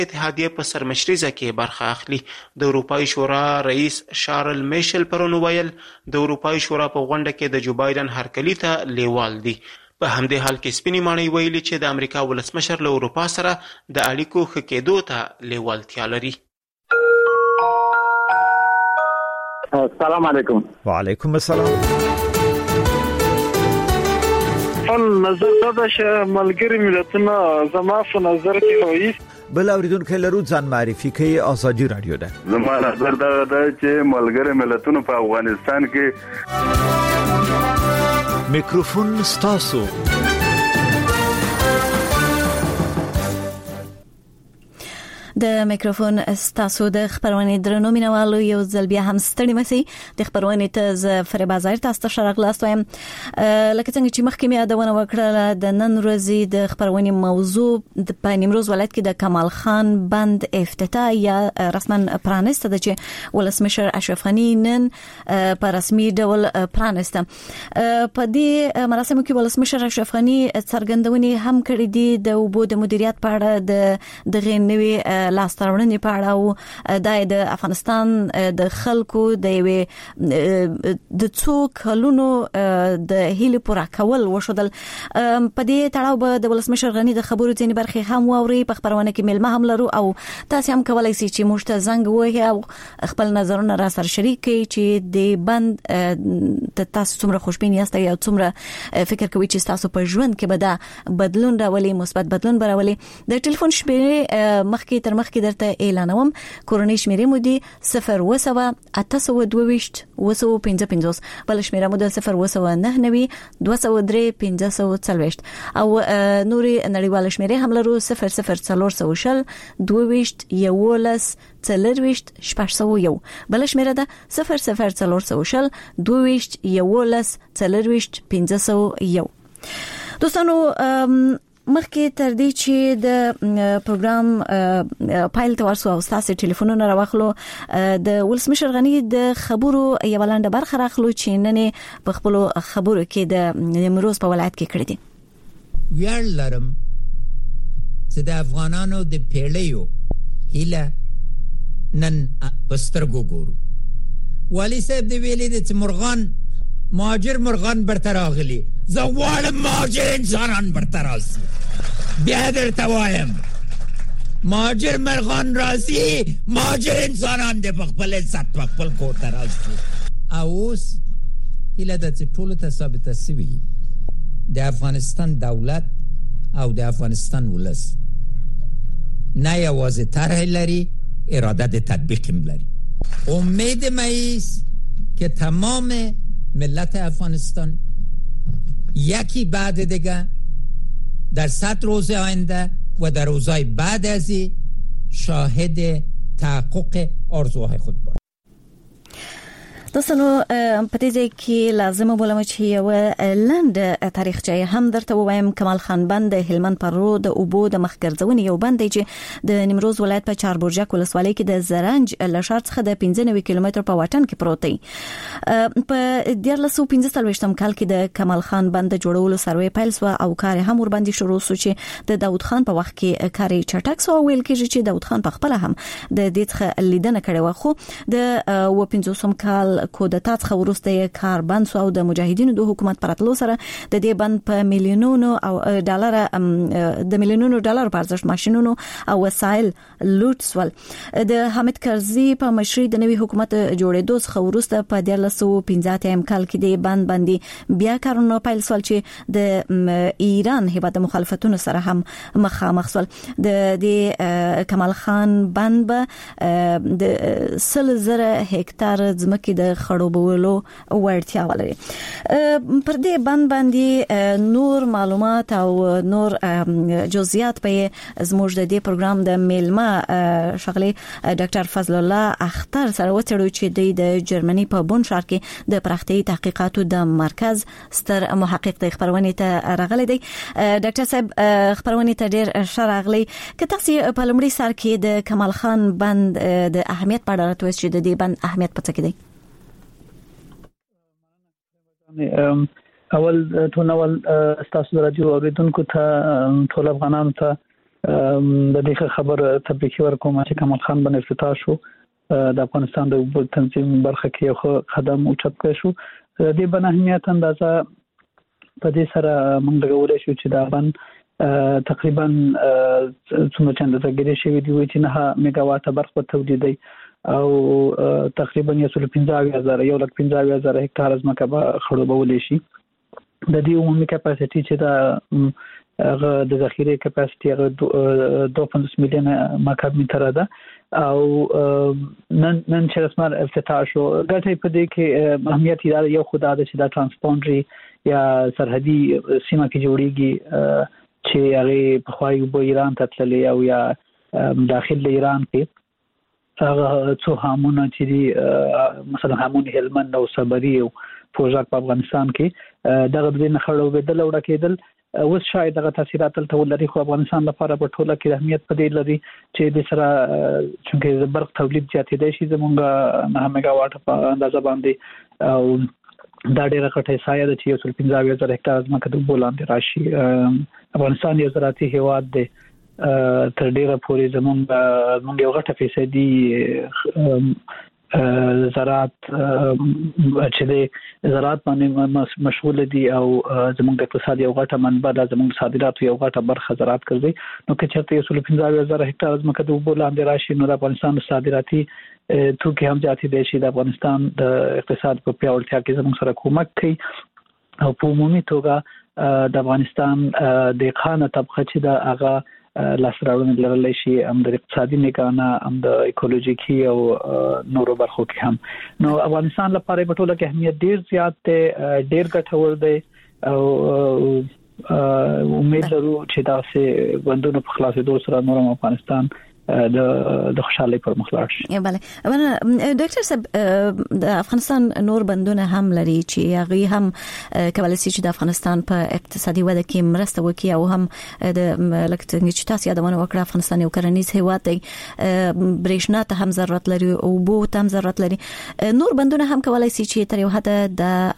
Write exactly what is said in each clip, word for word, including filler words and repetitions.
اتحادیه په سرمشریزه کې برخه اخلي. د اروپایي شورا رئیس شارل میشل پرون ویل د اروپایي شورا په غونډه کې د جو بایدن هرکلي ته لیوال دي. په همدې حال کې سپینې ماڼۍ ویلي چې د امریکا ولسمشر له اروپا سره د اړیکو ښه کېدو ته لیوالتیا لري. السلام علیکم. وعلیکم السلام. خپل نظر دا چې ملګری ملتونه زما په نظر کې وایي بل اوریدونکو لرو ځان معرفي کوي. آزادي رادیو ده. زما نظر دا ده چې ملګری ملتونه په افغانستان کې میکروفون ستاسو. د میکروفون ستاسو د خبرونې درنو مینوالو یو ځل بیا هم ستړي مسي د خبرونې ته ز فریبا زایر تاسو ته شرغلاست وایم. لکه څنګه چې مخکې مې یادونه وکړه د نن ورځې د خبرونې موضوع په نیمروز ولایت کې د کمال خان بند افتتاح یا رسما پرانسته د چې ولسمشر اشرف غنی نن په رسمي ډول پرانسته. په دې مراسمو کې ولسمشر اشرف غنی څرګندونې هم کړې دي د اوبو د مدیریت په اړه د دغه نوي لاسترونې په اړه او د افغانستان د خلکو د د څو کلونو د هیلې پوره کول وشودل. په دې تړاو به د ولسمشر غنی د خبرو ځینې برخې هم واوري. په خبرونه کې ملما هم لرو او تاسو هم کولای شئ چې موږ ته زنګ ووهئ او خپل نظرونه را سره شریک کړئ چې د بند ته تاسو څومره خوشبین یاست یا څومره فکر کوئ چې تاسو په ژوند کې به دا بدلون راولي، مثبت بدلون راولي. د ټلیفون شمیرې مخکې تر مخکې درته اعلانوم. کورنۍ شمیرې مو دي صفر وسوه اته سوه دوه ویشت اوه سوه پنځه پنځوس، بل شمیره مو ده صفر وسوه نهه نوي دوه سوه درې پنځه سوه څلوېښت او نوري نړیواله شمیرې هم لرو صفر صفر څلور سوه شل دوه ویشت یولس څلوېښت شپږ سوه یو، بل شمیره ده صفر صفر څلور سوه شل دوه ویشت یولس څلوېښت پنځه سوه یو. دوستانو مخکې تر دې چې د پروګرام پایل ته ورسو او تاسو ټلیفونونه راوخلو د ولسمشر غنی د خبرو یو لاندې برخه راخلو چې نن په خپل خبرو کې د نیمروز په ولایت کې کړی دي. ویاړ لرم چې د افغانانو د پیړیو هیله نن پسترګو ګورو. والی صاحب دی ویلي چې مرغان مهاجر مرغان برتر راغلي، زه غواړم مهاجر انسانان برتر راسي. بیا درته وایم مهاجر مرغان راسي، مهاجر انسانان د خپل عزت په خپل کور ته راسي. او اوس هیله ده چې ټولو ته ثابته شوي د افغانستان دولت او د افغانستان ولس نه یوازې طرح لري، اراده د تطبیق هم لري. امید ماییست که تمام ملت افغانستان یکی بعد دیگه در صد روز آینده و در روزهای بعد از این شاهد تحقق آرزوهای خود باشد. دوستانو په دې ځای کې لازم بولم چې یو لند تاریخچه هم درته وایم. کمال خان بند هلمند پر رو د اوبو د مخګرځونې یو بند دی چې د نیمروز ولایت په چاربرجک ولسوالۍ کې د زرنج له ښار څخه د پنځه نوي کیلومتر په واټن کې پروت دی. په دیارلس سوه پنځه څلوېښتم کال کې د کمال خان بند جوړولو سروې پیل شو او کار هم ورباندې شروع شو چې د داود خان په وخت کې کار چټک سو. ویل کېږي چې داود خان په خپل هم د دې څخه لیدنه کړې و، خو د و پنځوسم کال کودتا څخه وروسته کار بند شو او د مجاهدینو د حکومت پراتلو سره د دې بند په میلیونونو او ډالر د میلیونونو ډالر په ارزښت ماشينونو او وسایل لوټ شول. د حامد کرزي په مشرۍ د نوي حکومت جوړېدو څخه وروسته په دیارلس سوه پنځه اتیا کال کې د بند باندې بیا کارونه پیل شول چې د ایران هیواد مخالفتونو سره هم مخامخ شول. د د کمال خان بند به د سل زره هکتار ځمکې د خړوبولو وړتیا ولري. پر دې بند باندې نور معلومات او نور جزئیات په زموږ د دې پروګرام د میلما شغلي ډاکټر فضل الله اختر سره وڅېړو چې د جرمني په بون ښار کې د پراختیايي تحقیقاتو د مرکز ستر محقق د خبرونې ته راغلی دی. ډاکټر صاحب خبرونې ته ډېر ښه راغلی. که تاسو په لومړي سر کې د کمال خان بند د اهمیت په اړه راته چې د دې بند اهمیت په څه کې دی؟ اول ټول اول تاسو راځو اوریدونکو ته ټول افغانانو ته د دې خبر تبریکي ورکوم چې کمال خان باندې افتتاح شو د افغانستان د اوبو تنظیم برخه کې یو قدم اوچت کړ شو. د دې بنا اهمیت اندازه په دې سره موږ غوړې شو چې دا باندې تقریبا څومره چنده زګری شوی دی چې نه میگاواټ برخه تولیدي او تقریبا یو سل پنځه هزار یو لک پنځه هزار هکتار ځمکه به خړوبولې شي. د دې عمومي کپاسټي چې دا هغه د ذخیره کپاسټي هغه دوه پنځوس میلیون مکعب متر ده او نن نن چې رسمي افتتاح شو. ګټه په دې کې اهمیت یې یو خدای د چې دا ترانسپونډري یا سرحدي سیمه کې جوړیږي چې هغه په خوایو په ایران ته تللی او یا داخل ایران کې هغه څو هامونه چې مثلا هامون هلمند او صبري او پروژه په افغانستان کې دغه د نه خړو بدل وړ کېدل اوس شاید دغه تاثیرات تل لري خو افغانستان لپاره په ټوله کې اهمیت پدې لري چې د سره چې د برق تولید زیاتېدای شي زمونږ نه میگاواټ په اندازه باندې او دا ډېر غټه سایه ده چې یو سل پنځه هزار هکتار ځمکه د بولاندې راشي. افغانستان یو زراعتي هیواد دی تر ډیره پورې زمونږ موږ یو غټه فیصدي زراعت چې د زراعت باندې مشغول دي او زمونږ د اقتصاد یو غټه منبع ده، زمونږ صادرات یو غټه برخه زراعت کوي. نو که چېرته یو سل پنځه هزار هکتار ځمکه د اوبو لاندې راشي نو د افغانستان صادراتي توکي هم زیاتې دي چې د افغانستان د اقتصاد په پیاوړتیا کې زموږ سره کومک کوي او په عمومي توګه د افغانستان د خانه طبقه چې د هغه لاسراوړنې لرلې شي هم د اقتصادي نگاهه هم د ایکولوژیکي او نورو برخو کې هم. نو افغانستان لپاره په ټوله کې اهمیت ډیر زیات دی، ډیر ګټور دی او امید لرو چې دا سه غوندونه په خلاصېدو سره نور افغانستان د د خوشحالي پر مخ لاړ شي. بله ډاکټر صاحب د افغانستان نور بندونه هم لري چې هغه هم کولای شي چې د افغانستان په اقتصادي وده کې مرسته وکړي او هم د لکه چې تاسو یادونه وکړه افغانستان یو کرنیز هیواد دی، برېښنا ته هم ضرورت لري او اوبو ته هم ضرورت لري. نور بندونه هم کولای شي چې تر یو حد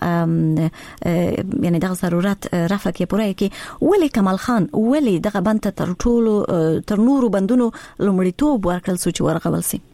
د یعنی د ضرورت رفع کې پوره کې. ولی کمال خان ولی دغه بند تر ټولو تر نورو بندونو لومړیتوب ورکړل سو چې ورغول سي؟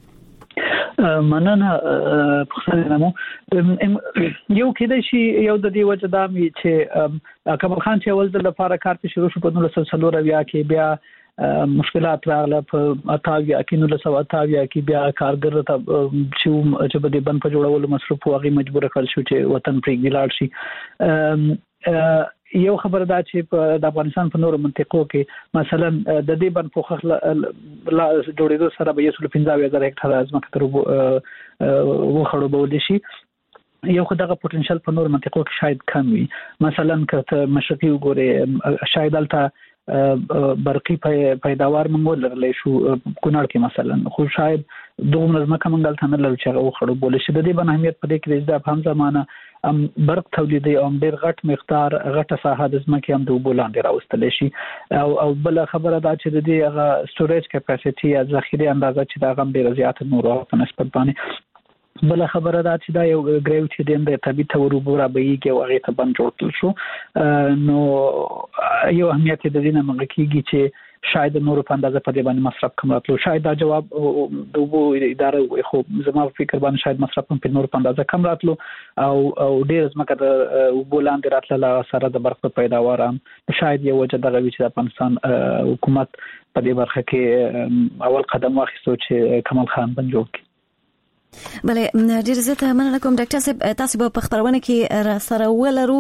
مننه پخښنه مو یو کېدای شي یو د دې وجه دا مې چې کمال خان چې اول د لپاره کار په شروع شو په نولس سوه څلور اویا کې بیا مشکلات راغله په اتاویا کې نولس سوه اتاویا کې بیا کارګر ته چې چې په دې بند په جوړولو مصروف وغي مجبور کړل شو چې وطن پرېږدي لاړ شي. یو خبر دا چې د افغانستان په نورو منطقو کې مثلا د دې بند پوخخ لا جوړېدو سره به یو سل پنځه هزار هکتار ځمکه تر وو خړوبول شي. یو خدغه پوتنشل په نورو منطقو کې شاید کم وي. مثلا که مشرقي وګوري شاید البته برقي پیداوار موږ لرلې شو کونړ کې مثلا، خو شاید دوه ځمکه موږ دلته نه لرو چې هغه خړوبول شي. د دې بن اهمیت په دې کې د هم زمانہ ام برق تولیدي او ډېر غټ مقدار غټه ساحه د ځمکې هم د اوبو لاندې راوستل شي. او او بل خبره دا چې د دې هغه سټوریج کیپاسټي یا ذخیره اندازه چې دا هم ډېر زیات نورو په نسبت باندې. بل خبره دا چې دا یو ګریویټي د اند طبي تورو را بهيږي او هغه ته بند جوړل شو. نو یو اهمیت د دې نه مګ کېږي چې شاید نور په اندازه په دې باندې مصرف کم راتلو. شاید دا جواب د اوبو اداره خو زما په فکر باندې شاید مصرف په نور په اندازه کم راتلو او او ډېر ځمکه د اوبو لاندې راتله سره د برق پیداوار هم شاید یو وجه دغه وی چې د افغانستان حکومت په دې برخه کې اول قدم واخیستو چې کمال خان بند جوړ کړي. بله ډیر زیاته مننه کوم ډاکټر صاحب، تاسو به په خبرونه کې را سره ولرو.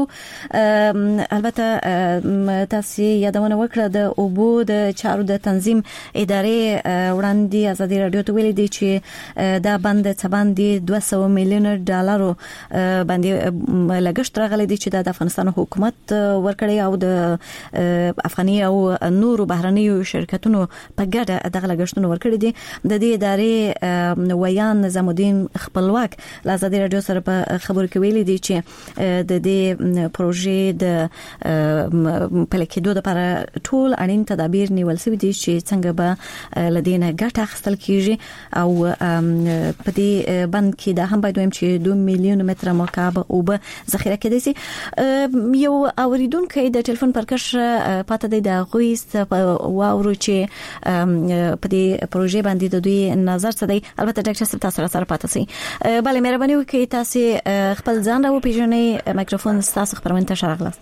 البته تاسو یادونه وکړه د اوبو د چارو د تنظیم ادارې وړاندې ازادي رادیو ته ویلي دي چې دا بند څه باندې دوه سوه میلیون ډالرو باندې لګښت راغلی دی چې د افغانستان حکومت ورکړی او د افغاني او نورو بهرنیو شرکتونو په ګډه دغه لګښتونه ورکړي دي. د دې ادارې ویان نظام الدین خپلواک له ازادي رادیو سره په خبرو کې ویلي دي چې د دې پروژې د پلیکېدو لپاره ټول اړین تدابیر نیول شوي دي چې څنګه به لدینه ګټه اخیستل کیږي او په دې بند کې دا هم باید ویم چې دوه میلیون متر مکعب اوبه ذخیره کېدای شي. یو اوریدونکو د ټلیفون پرکش پاتې دی د غوي واورو چې په دې پروژې باندې د دوی نظر څه دی. البته ډاکټر صاحب تاسو سره پاتې سي. بله مهرباني وکړئ تاسو خپل ځان راو پیژنئ. میکروفون تاسو خبرونه ته شارغله.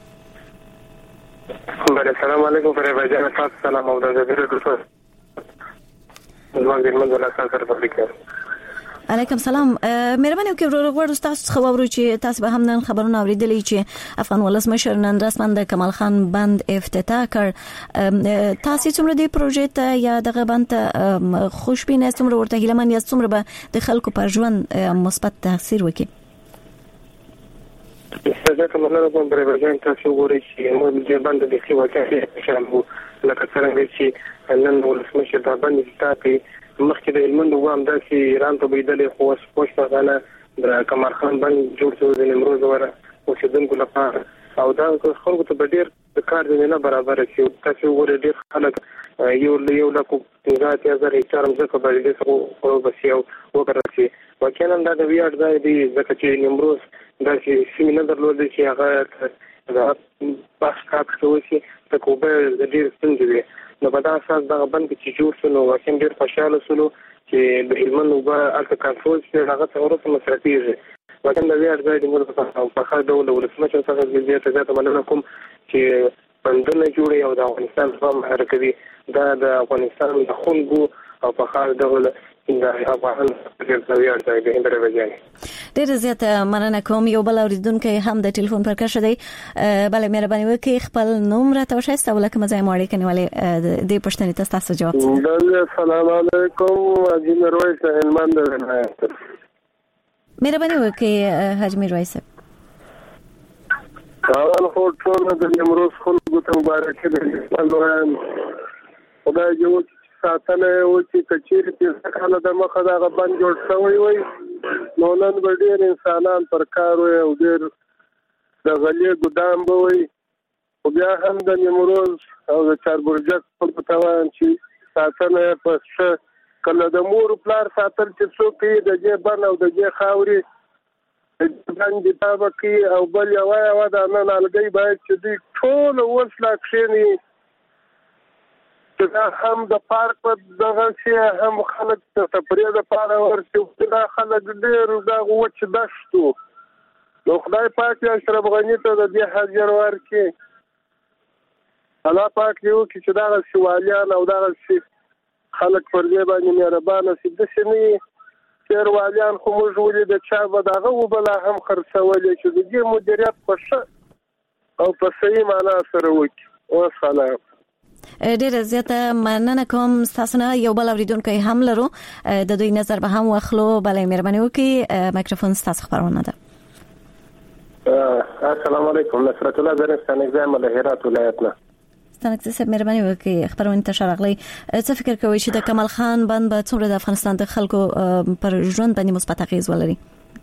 بله السلام علیکم فریبا جان. تاسو سلام او د زړه ډوډۍ زما د منځ ولا سره پبلیک. علیکم سلام. مهرباني وکړئ ورغور تاسو خو اورو چې تاسو به هم نن خبرونه اوریدلې چې افغان ولسمشر نن رسما د کمال خان بند افتتاح کړ. تاسو څومره د پروژې ته یا دغه بند ته خوشبینه څومره ورته هیلمن یا څومره به د خلکو پر ژوند مثبت تاثیر وکړي؟ زه کوم نه کوم پرې ورځم تاسو ګورئ چې موږ د بند د خو واقعي شامل لکه څنګه چې نن ولسمشر دا بند افتتاح کړ. مخکې د هلمند وام داسې ایران ته بيدلې خو اوس پښتانه د کمال خان بند جوړ شو د نیمروز وره اوسېدونکو لپاره او دا خلکو ته به ډېر د کار زمینه برابره شي. تاسو ګورئ ډېر خلک یو یو لکه پنځه اتیا زره هکټار ځمکه به دې څخه وبسي او وکړل شي. واقعا دا د ویاړ ځای دی ځکه چې نیمروز داسې سیمه نه درلودې چې هغه د بس کاپ شوی شي ته کوبه ډېر ستونزې وي. نو په دا اساس دا بند چې جوړ شو نو واقعا ډېر خوشاله شولو چې د هلمند اوبه هلته کنټرول شي هغه څه وروسته مصرفېږي. واقعا د ویاړ ځای دی موږ په ښه ډول ولسمشر څخه زیاته زیاته مننه کوم چې بندونه جوړوي او د افغانستان په محرک کوي. دا د افغانستان د خلکو او په ښه ډول د افغان د ویاړ ځای دی. هندره وجاني ډېر زیاته مننه کوم. یو بل اوریدونکو هم د ټلیفون پر کښ دی. بله مهرباني وکړئ خپل نوم راته وښایاست او لکه مزه مو اړیکه نیولې د پښتنې ته تاسو جواب بله السلام علیکم. حاجی میرویس هلمند ولایت. مهرباني وکړئ حاجی میرویس صاحب. اول خو ټول د نیمروز خلکو ته مبارک دی. خدای جو ساتنه او چې کچېری په کاله د مخه دا بند جوړ شوی وي نو نن به ډېر انسانان پر کار وي او ډېر د غلې ګدام به وي. خو بیا هم د نیمروز او د چاربرجک خلکو ته وایم چې ساتنه په ښه کله د مور پلار ساتل چې څوک یې د دې بن او د دې خاورې باندې تابه کوي او بل یوه یوه د نن الګۍ باید چې دوی ټول اوس لا کښېني دا هم د پارک په دغه شي هم خلک د تفریح لپاره ورشي. دا خلک ډېر دا وچ دشتو نو خدای پاک یې اشرف غني ته د دې حاضر ورکړي. الله پاک یې وکړي چې دغه شوالیان او دغه شي خلک پر دې باندې مهربانه شي. داسې نه وي تېر والیان خو موږ ولید چا به دغه وبله هم خرڅولې چې د دې مدیریت په ښه او په صحیح معنا سره وکړي. وسلام. ډېر زیاته مننه کوم. تاسو نه یو بل اوریدونکو هم لرو د دوی نظر به هم واخلو. بله مهرباني وکړئ میکروفون تاسو خبرونه ده. السلام علیکم. نصرت الله زرستان اگزایم له هرات ولایت نه. ستنک صاحب مهرباني وکړئ خبرونه ته شارغلی. څه فکر کوئ چې د کمال خان بند به څومره د افغانستان د خلکو پر ژوند باندې مثبت اغیز ولري؟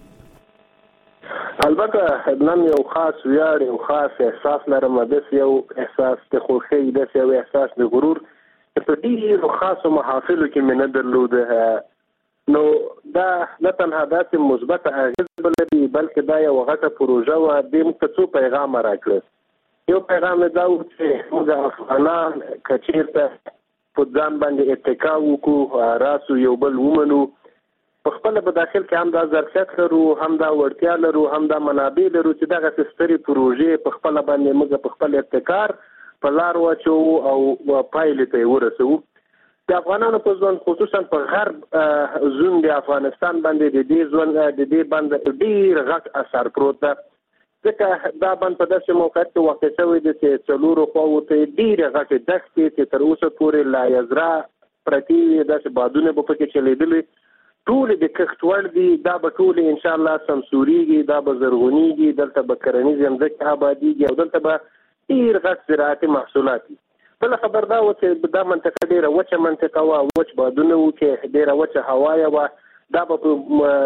البته نن یو خاص ویاړ یو خاص احساس لرم. داس یو احساس د خوښۍ داس یو احساس د غرور په دې خاصو محافلو کې مې نه درلوده. نو دا نه تنها داسې مثبت اغیز لري بلکې دا یو غټه پروژه وه. دې موږ ته څو پیغام راکړل. یو پیغام دا و چې موږ افغانان که چېرته په ځان باندې اتکا وکړو راسو یو بل ومنو په خپل په داخل کې هم دا ظرفیت لرو هم دا وړتیا لرو هم دا منابع لرو چې دغه ستري پروژې په خپل باندې موږ په خپل ابتکار په لار واچو او پایلې ته ورسو. د افغانانو په ځوان خصوصا په غرب زون د افغانستان باندې د دې ځوان د دې باندې ډیر غټ اثر پروت ده. ځکه دا باندې په داسې موقعیت کې واقع شوی دی چې څلورو خواو ته ډیره غټې دښتې چې تر اوسه پورې لا یزرا پرتې داسې بادونه به پکې چلیدلي ټول د کښت وړ دي. دا به ټول ان شاء الله سمسوريږي دا به زرغونیږي دلته به کرنیز ځمکې آبادیږي او دلته به ډیر غټ زراعتي محصولات دي. بل خبر دا و چې دا منطقه ډیره وچه منطقه وه وچ بادونه و چې ډیره وچه هوا وه دا په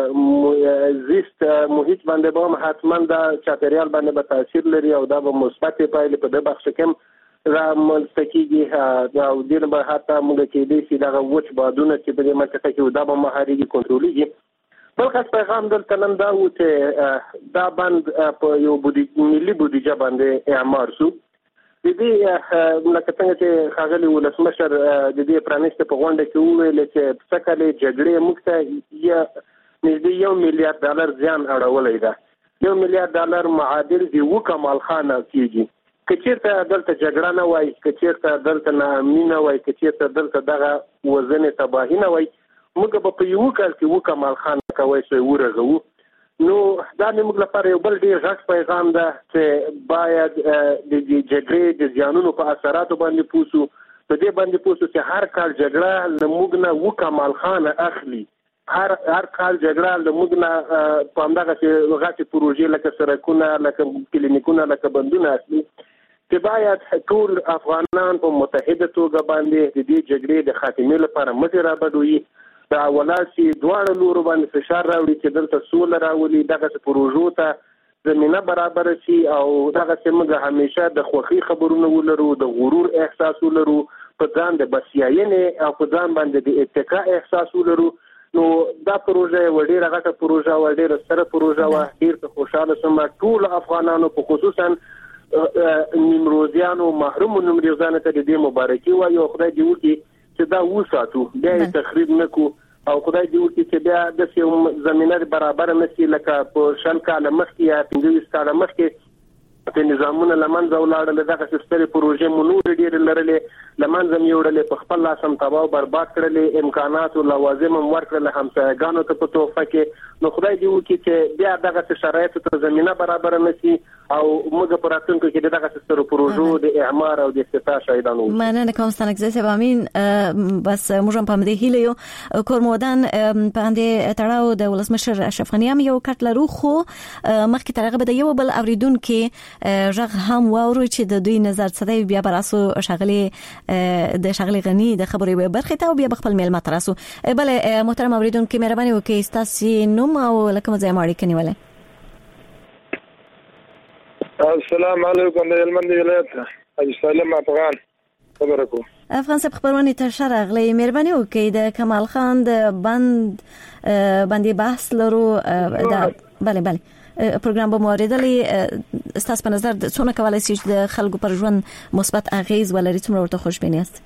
زیست محیط باندې به حتما دا چاپیریال باندې به تاثیر لري او دا به مثبت پایلې په دې بخش کې را منځکیږي او دین به حتی موږ کې دې چې دا وچ بادونه چې په دې منطقه کې دا به مهاريږي کنټرولېږي. بل خاص پیغام دلته نن دا و چې دا بند په یو بودیجه ملي بودیجه باندې اعمار شو. د دې لکه څنګه چې ښاغلي ولسمشر د دې پرانیسته په غونډه کې وویل چې په څکلې جګړې موږ ته یا نږدې یو میلیارډ ډالر زیان اړولی ده. یو میلیارډ ډالر معادل د اوه کمال خانه کېږي. که چېرته دلته جګړه نه وای، که چېرته دلته ناامني نه وای، که چېرته دلته دغه وزنې تباهي نه وای، موږ به په یو کال کې اوه کمال خانه کوی شو ورغو. نو دا موږ لپاره یو بل ډیر غټ پیغام ده چې باید د جګړې د زیانونو په اثراتو باندې پوسو. په دې باندې پوسو چې هر کال جګړه له موږ نه اوه کمال خانه اخلي. هر هر کال جګړه له موږ نه په همدغه چې غټې پروژې لکه سړکونه، لکه کلینیکونه، لکه بندونه اخلي. چې باید ټول افغانان په متحده توګه باندې د دې جګړې د خاتمې لپاره مټې رابډوي. دا ولاسي دواړه لورو باندې فشار راوړي چې دلته سوله راولي، دغه پروژو ته زمينه برابر شي او دغه څنګه همیشه د خوخي خبرونه ولرو، د غرور احساس ولرو، په ځان د بسیاینې او په ځان باندې د اتکا احساس ولرو. نو دا پروژه وړي راغټه پروژه وړي رسره پروژه وا ډیر ته خوشاله سم ټول افغانانو په خصوصا نیمروزیانو محروم نیمروزیانو ته د مبارکي وایو. خدای دې وکړي چې دا وساتو، بیا یې تخریب نکو او خدای دې وکړي چې بیا د سیمه زمينه برابر نشي لکه په شل کاله مخکې یا پنځه کاله مخکې په نظامونه لمنځه ولاړل. دغه سترې پروژې مونږ ډېر لرلې لمنځه یوړلې، په خپل لاس هم تباہ او برباد کړلې، امکانات او لوازم هم ورکړل همسایګانو ته په توفه کې. نو خدای دې وکړي چې بیا دغه شرایط ته زمينه برابر نشي او موږ په راتلونکي کې دغه سترو پروژو د اعمار او د افتتاح شاهدان وو. مننه کوم ستنګزه سبا امين. بس موږ هم په دې هیله یو کورمودان په دې تړاو د ولسمشر اشرف غنی هم یو کټ لرو، خو مخکې ترغه بده یو بل اوریدون کې ژغ هم واورو چې د دوی نظر څه دی. بیا براسو شغلي د شغلي غنی د خبرې برخه ته بیا خپل میل متراسو. بل محترم اوریدون کې مهرباني وکړئ تاسو نوم او لکه مزه ماړی کنيواله. السلام علیکم د هلمند ولایت حاجی سالم افغان خبره کوم. افغان صاحب خبرونه ته شرغلی مهرباني وکړئ د کمال خان د بند باندې بحث لرو. دا bale bale پروګرام به موریدلې ستاسو په نظر څونه کولای شي د خلکو پر ژوند مثبت اغیز ولري، څومره ورته خوشبینی است؟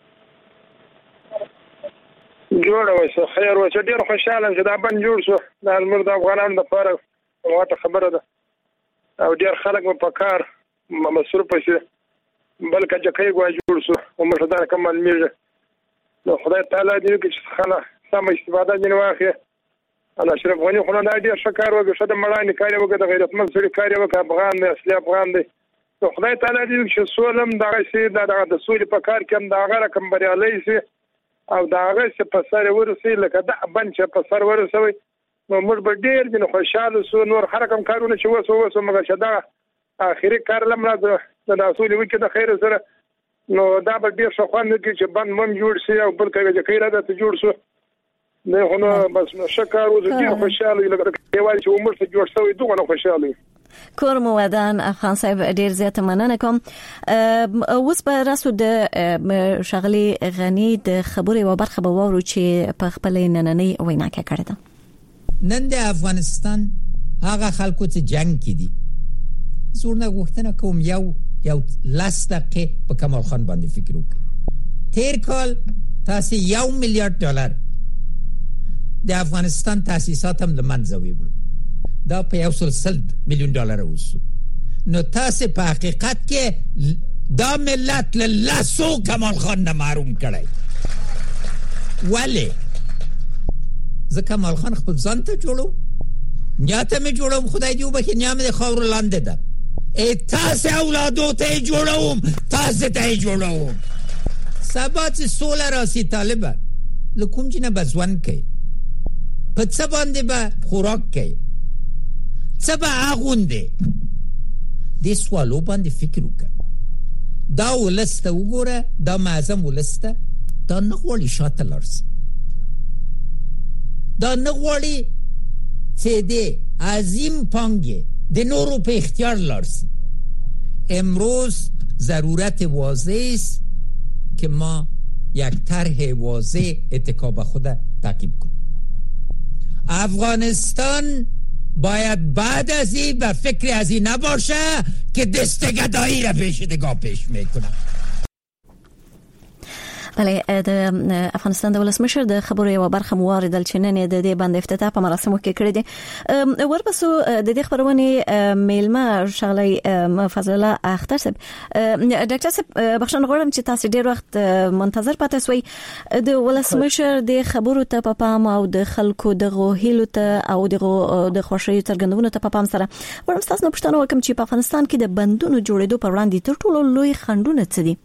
جوړ اوسه خیر و چې ډیر خوشاله چې دا بند جوړ شو د المرد افغانانو لپاره واټه خبره ده او ډیر خلک په کار مصروف شي. بلکې چې کوي جوړ شو او مشدار کمال میږي. نو خدای تعالی دې چې خلک سم استفاده جن واخی. انا اشرف غنی خو نه ډیر شکر وکړ چې د مړانې کار وکړ، د غیرتمن سړي کار وکړ، افغان دی، اصلي افغان دی. نو خدای تعالی دې چې سولم دغه شي د سولې په کار کې هم د هغه رقم بریالي شي او د هغه څه په سر ورسي لکه د بند چې په سر ورسوي. نو موږ به ډیر جن خوشاله سو. نور هر کوم کارونه چې وسو وسو مګر چې دا اخري کار لمړه د اصول وکړه د خیر سره. نو دا به ډیر شو خوند کې چې بند مم جوړ شي او بل کله چې خیره ده جوړ شو. نه خو نو بس شکر او ډیر خوشاله لکه کېوال چې عمر ته جوړ شوی دوه خوشاله. کور مو ودان افغان صاحب ډیر زیات مننه کوم. اوس په راسو د شغلي غنی د خبرې و برخه به وورو چې په خپل نننۍ وینا کې کړی ده. نن د افغانستان هغه خلکو ته جنگ کې دي. زورنه غوښتنه کوم یو یو لاس دقیقه په کمال خان باندې فکر وکړئ. تیر کال تاسو یو میلیارډ ډالر د افغانستان تاسیسات هم لمنځه ویوړل. دا په یو سل میلیون ډالر وسو. نو تاسو په حقیقت کې دا ملت له لاسو کمال خان نه محروم کړی. ولی زه کمال خان خپل ځان ته جوړوم، نیاته مې جوړوم، خدای دې وبخښي نیامه د خاور لاندې ده. ای تاسو اولادو ته جوړوم، تاسو ته جوړوم. سبا چې سوله راسي طالبان له کوم چې نه بزون کوي، په څه باندې به خوراک کوي، څه به اغونده. دې سوالو باندې فکر وکړه. دا ولسته وګوره، دا معظم ولسته دا نه غواړي شاته لاړ شي. دا نه غواړي چې د عظیم پانګې د نورو په اختیار لارسی. امروز ضرورت واضح است که ما یک طرح واضح اتکا به خود تعقیب کنیم. افغانستان باید بعد از این به فکر از این نباشه که دستگدایی را پیش نگاه پیش میکنه. بله، د افغانستان د ولسمشر د خبرو یو برخه مواردل چې نن د دې باندې افتتاح په مراسمو کې کړی دی. ورپسو د دې خبرونه میلمه شغلي فضل الله اختر صاحب، ډاکټر صاحب بخښنه غواړم چې تاسو ډیر وخت منتظر پاتې سوي. د ولسمشر د خبرو ته په پام او د خلکو د غوهیلو ته او د خوشحالۍ څرګندونو ته په پام سره ورم تاسو نه پوښتنه وکم چې په افغانستان کې د بندونو جوړېدو پر وړاندې تر ټولو لوی خنډونه څه دي؟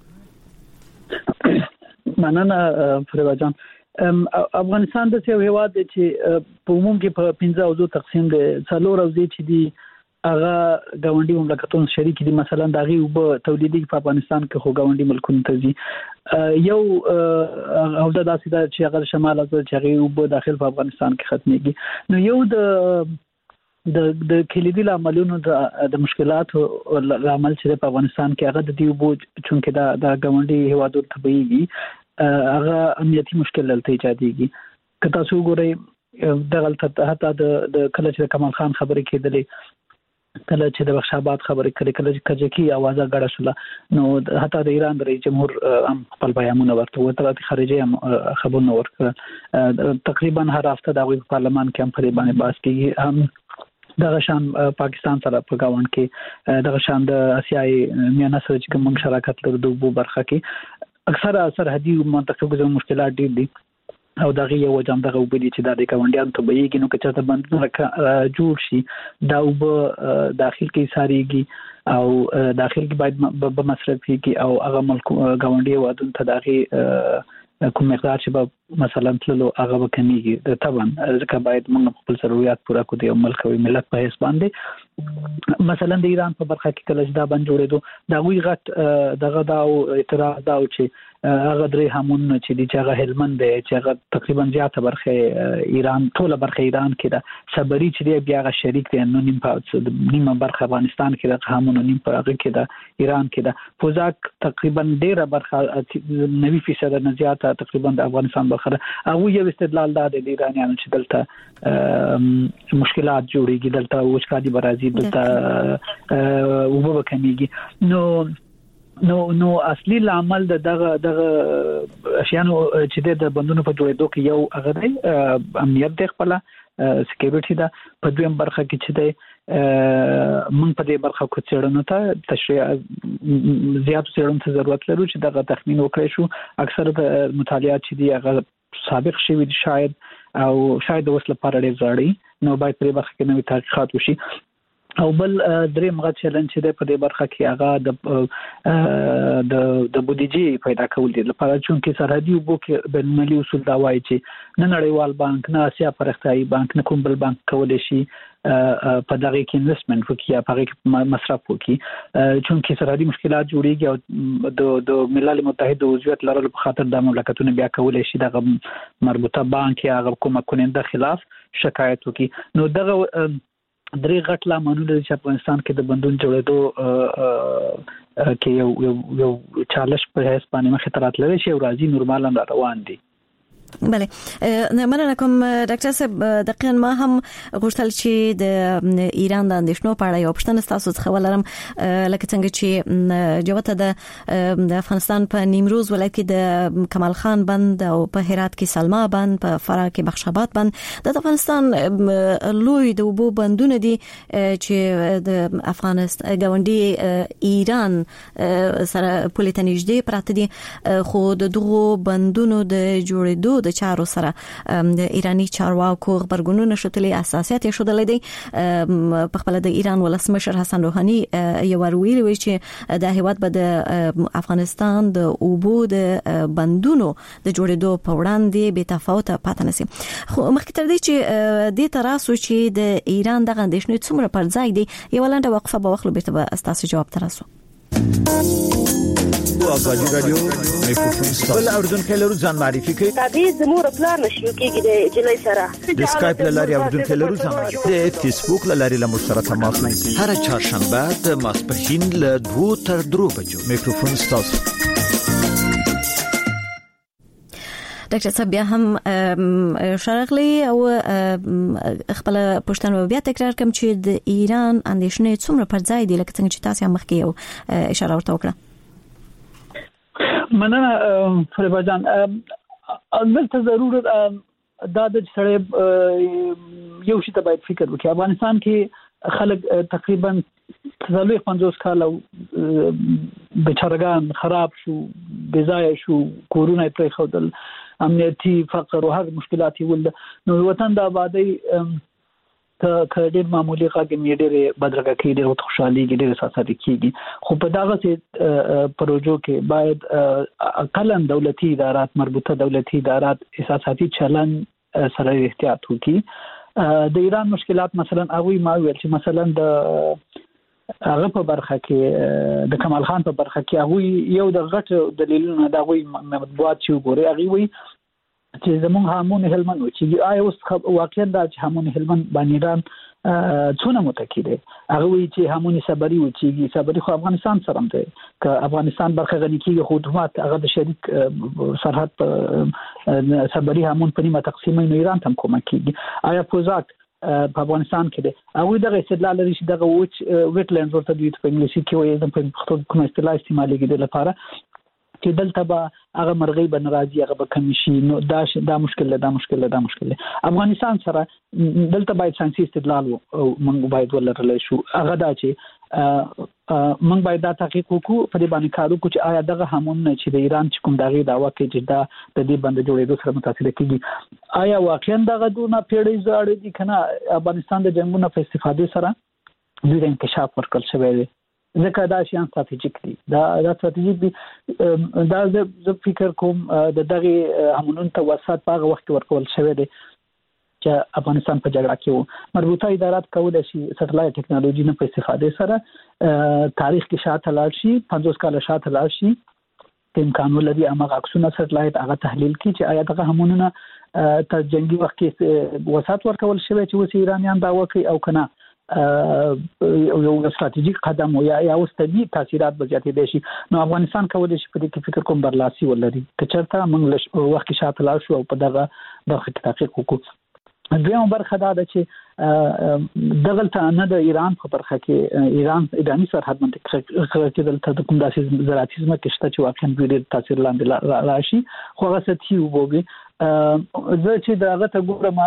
مننه فریبا جان. افغانستان د یو هیواد دی چې په عموم کې په پنځه اوزو تقسیم دی. څلور اوزې چې دي هغه ګاونډي مملکتونو شریک دي، مثلا د غي وب تولیدي په افغانستان کې خو ګاونډي ملکونو ته دي. یو او د داسې د چې هغه شمال از چې غي وب داخل په افغانستان کې ختميږي. نو یو د د د کلیدي عملونو د مشکلاتو عمل چې په افغانستان کې هغه د دیوبو چونکه دا د ګاونډي هیوادو طبيعي هغه امنیتي مشکل دلته ایجادېږي. که تاسو ګورئ دغه حتی د کله چې کمال خان خبرې کېدلې، کله چې د بخشاباد خبرې کړې، کله چې کجکی اوازه غړ شوله، نو حتی د ایران د رئیس جمهور هم خپل بیانونه ورته وترات خارجي هم خبرونه ورکړه. تقریبا هر هفته د پارلمان کې هم په دې باندې بحث کیږي. هم دغه شان پاکستان سره په گاوند کې دغه شان د اسیاي میانه سره چې کوم شراکت لري د وبو برخه کې اکثره سرحدي منطقو کې مشکلات ډېر دي او دغه یو جام دغه وبدي چې د ګاونډیانو ته بېګي نو که چېرته بندونه جوړ شي دا وب داخل کې ساريږي او داخل کې باید به مصرفي کې او هغه ملک ګاونډي وادون ته دغه کوم مقدار چې به مثلا تللو هغه وکړي طبعا ځکه باید موږ خپل ضرورت پوره کړو د ملک او ملت په حساب باندې. مثلا د ایران په برخه کې کله چې دا بند جوړېدو دا وی غټ دغه دا اعتراض دا چې هغه درې همون چې د هغه هلمند دی چې هغه تقریبا زیاته برخه ایران ټوله برخه ایران کې دا صبري چې دی بیا هغه شریک دی نو نیم په نیمه برخه افغانستان کې د همون نیم په هغه کې د ایران کې د پوزاک تقریبا ډیره برخه نوي فیصد نه زیاته تقریبا د افغانستان برخه او یو استدلال دا د ایرانیانو چې دلته مشکلات جوړيږي، دلته وشکادي برازي، دلته وبو کمیږي. نو نو نو اصلي عمل دغه دغه اشیانو چې د بندونو په جوړېدو کې یو هغه دی امنیت د خپل سکیورټي دا په دویم برخه کې چې دی موږ په دې برخه کې څېړنو ته تشریح زیات څېړنو ته ضرورت لرو چې دغه تخمین وکړي شو. اکثره د مطالعات چې دی هغه سابق شوی دي شاید او شاید د وسله لپاره ډېر زړی نو باید په برخه کې نوې تحقیقات وشي. او بل درې مغه چیلنج دی په دې برخه کې هغه د د د بودیجې پیدا کول دي لپاره چې سرحدي وبو کې بین المللي اصول دا وایي چې نه نړیوال بانک نه اسیا پرختیايي بانک نه کوم بل بانک کولای شي په دغه کې انویسټمنټ وکړي یا په کې مصرف وکړي چې سرحدي مشکلات جوړيږي او د د ملل متحد عضویت لرلو په خاطر د مملکتونو بیا کولای شي دغه مربوطه بانک یا کومه کوننده خلاف شکایت وکړي. نو دغه درې غټ لاملونه چې افغانستان کې د بندون جوړېدو کې یو یو یو چالش په هیڅ باندې مخې ته راتللی شي او راځي نورمال روان دي. بله، مننه کوم ډاکټر صاحب. دقیقاً ما هم غوښتل چې د ایران د اندېښنو په اړه یو پوښتنه تاسو څخه ولرم، لکه څنګه چې جوته د د افغانستان په نیمروز ولایت کې د کمال خان بند او په هرات کې سلما بند، په فراه کې بخشاباد بند د افغانستان لوی د وبو بندونه دي چې د افغانستان ګاونډي ایران سره پولې ته نږدې پراته دي، خو د دغو بندونو د جوړېدو د چارو سره د ایرانی چارواکو خبرګونونه شتلې اساسيات شودلې دي. په خپل د ایران ولسمشر حسن روحاني یو ورویل وی چې د هیواد به د افغانستان د اوبو د بندونو د جوړېدو په وړاندې به تفاوت پاتې نشي. خو مخکې تر دې چې د تراسو چې د ایران د غندښنې څومره پر ځای دی، یو لاندې وقفه به وخت بیرته به تاسو جواب تراسو. ازادي رادیو میکروفون ستاسو بل اردن کلرو ځان معرفي کوي تابع زموږ پلان نشو کېږي د جلای سره د اسکایپ لاري اردن کلرو ځان معرفي د فیسبوک لاري له مشترک تماس نیسي هر چهارشنبه د ماسپښین له دوه تر درو بجو میکروفون ستاسو. ډاکټر صاحب بیا هم شارغلی او خپل پښتنو بیا تکرار کوم چې د ایران اندیشنې څومره پر ځای دي لکه څنګه چې تاسو هم مخکې یو اشاره ورته وکړه. مننه فریبا جان. دلته ضرورت دا د سړی یو شی ته باید فکر وکړي. افغانستان کې خلک تقریبا څلور پنځوس کال بیچارهګان خراب شو، بځای شو، کورونه پرې خودل، امنیتي فقر او هغه مشکلات ول. نو وطن د آبادی ته کډیر معمولی غاګم یې ډېر بدرګه کې ډېر خوشحالي کې ډېر اساسات کېږي. خو په دغه پروژو کې باید اقلن دولتي ادارات، مربوطه دولتي ادارات اساساتي چلن سره احتیاط وکړي. د ایران مشکلات مثلا هغه ما ویل چې مثلا د هغه په برخه کې د کمال خان په برخه کې هغه یو د غټ دلیلونه دا وی مطبوعات چې وګوري هغه وی چې زموږ هامون هلمند و چې آی اوس واقعا د هامون هلمند باندې ایران څونه متکیده هغه وی چې هامون صبري و چې صبري خو افغانستان سره هم دی که افغانستان برخه غني کیږي خو حکومت هغه د شریک سرحد صبري هامون په نیمه تقسیم نه ایران ته کومک کیږي. آیا پوزاک په افغانستان کې دی هغه دغه استدلال لري چې دغه وچ ویټلینډز ورته دوی په انګلیسي کې وایي د پښتو کوم اصطلاح استعمالېږي د لپاره چې دلته به هغه مرغۍ به ناراضي هغه به کم شي. نو دا دا مشکل ده دا مشکل ده دا مشکل ده. افغانستان سره دلته باید ساينسي استدلال او موږ باید ولرلای شو. هغه دا چې موږ باید دا تحقیق وکړو په دې باندې کار وکړو چې آیا دغه همون چې د ایران چې کوم دغه داوا کوي چې دا د دې باندې جوړېدو سره متأثر کیږي آیا واقعا دغه دونه پیړۍ زړې دي کنه. افغانستان د جنگونو په استفادې سره دوی د انکشاف ورکړل شوی دی ځکه دا شیان استراتیژیک دي. دا دا استراتیژیک دي. دا زه فکر کوم د دغه همونون ته وسات په هغه وخت ورکول شوی دی چې افغانستان په جګړه کې وو. مربوطه ادارات کولای شي سټلایټ ټکنالوژي نه په استفادې سره تاریخ کې شاته لاړ شي، پنځوس کال شاته لاړ شي. امکان ولري هغه عکسونه سټلایټ هغه تحلیل کړي چې آیا دغه همونونه تر جنگي وخت کې وسات ورکول شوی چې وسی ایرانیان دا وکړي او کنه یو استراتیژیک قدم او یا اوس طبي تاثیرات به زیاتې دي شي. نو افغانستان کولای شي په دې کې فکر کوم برلاسي ولري که چېرته موږ وخت شاته لاړ شو او په دغه برخه کې تحقیق وکړو. دویمه برخه دا ده چې دغلته نه د ایران په برخه کې ایران ایرانی سرحد منطقه کې دلته د کوم داسې زراعتي ځمکې شته چې واقعا ډېر تاثیر لاندې راشي خو هغه سطحي وبوي. زه چې دغه ته ګورم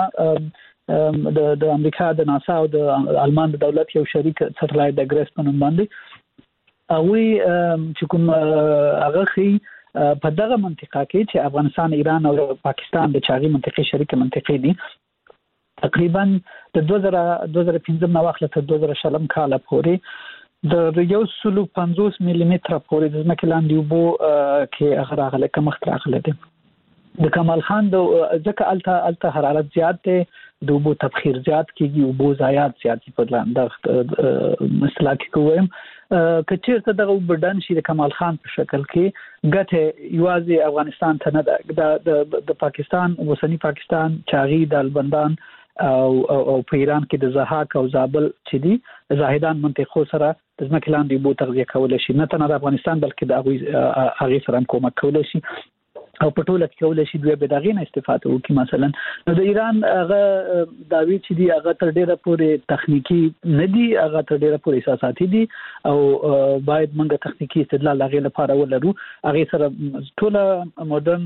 د د امریکا د ناسا او د آلمان د دولت یو شریک سټلایټ د ګریس په نوم باندې هغه چې کوم هغه خي په دغه منطقه کې چې افغانستان، ایران او پاکستان د چاغي منطقې شریک منطقې دي تقریبا د دوه زره پنځم نو وخت تر دوه زره شلم کال پورې د یو سلو پنځوس ملي متر پورې د ځمکې لاندې وبو کې هغه راغله کوم مخ راغله دي. د کمال خان د ځکه الته الته حرارت زیات دی، د وبو تبخیر زیات کیږي، وبو ضایعات زیات دي په لاندې مثلا کې کوم کچیرته دغه وبدن شي د کمال خان په شکل کې ګټه یوازې افغانستان ته نه ده، د پاکستان وسنی پاکستان چاغي د البندان او او په ایران کې د زهاک او زابل چې دي زاهدان منطقو سره د ځمکې لاندې وبو تغذیه کول شي. نه تنه د افغانستان بلکې د هغه سره کومک کول شي او په ټوله کې کولای شي دوی به دغه نه استفاده وکړي. مثلا نو د ایران هغه داوی چې دی هغه تر ډیره پورې تخنیکی نه دی، هغه تر ډیره پورې احساساتي دي او باید موږ تخنیکی استدلال هغه لپاره ولرو. هغه سره ټوله موډرن